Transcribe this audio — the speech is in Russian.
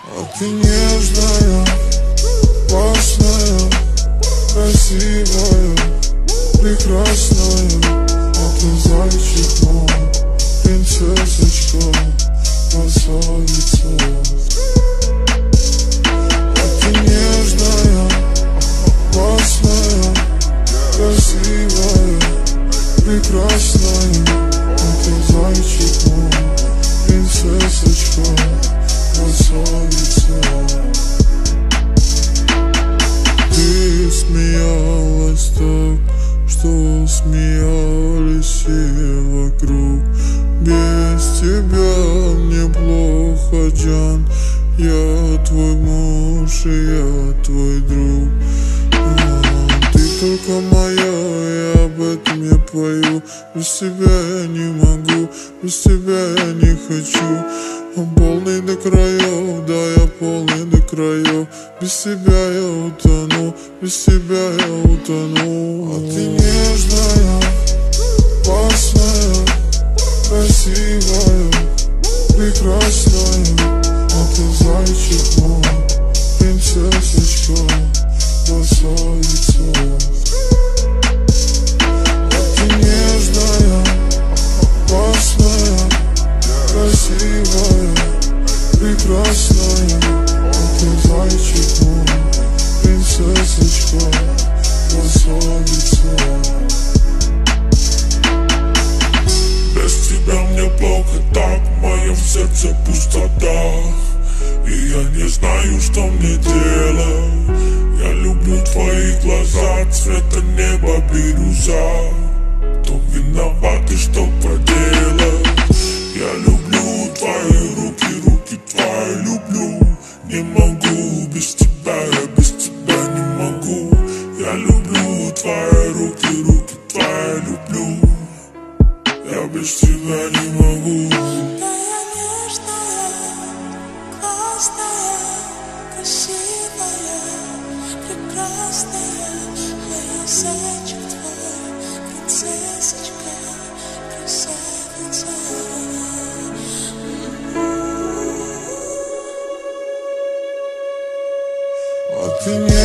А ты нежная, классная, красивая, прекрасная. А ты зайчик мой, принцессочка, красавица. А ты нежная, классная, красивая, прекрасная. А ты зайчик мой, принцессочка, красавица. Ты смеялась так, что смеялись все вокруг. Без тебя мне плохо, Джан. Я твой муж и я твой друг. Ты только моя, и об этом я пою. Без тебя я не могу, без тебя я не хочу. Он полный до краев, да я полный до краев. Без тебя я утону, без тебя я утону. А ты нежная, классная, красивая, прекрасная. А ты зайчик мой, принцессочка, красавица. А ты нежная, классная, красивая, прекрасная. А ты зайчик мой, принцессочка, красавица. Без тебя мне плохо так, в моем сердце пустота. И я не знаю, что мне делать. Я люблю твои глаза, цвета неба бирюза. Кто виноват и что поделать? Я люблю твои руки, руки твои люблю. Не могу без тебя, я без тебя не могу. Я люблю твои руки, руки твои люблю. Я без тебя не могу. Красивая, прекрасная, моя зайчик твой, принцессочка, красавица. А ты не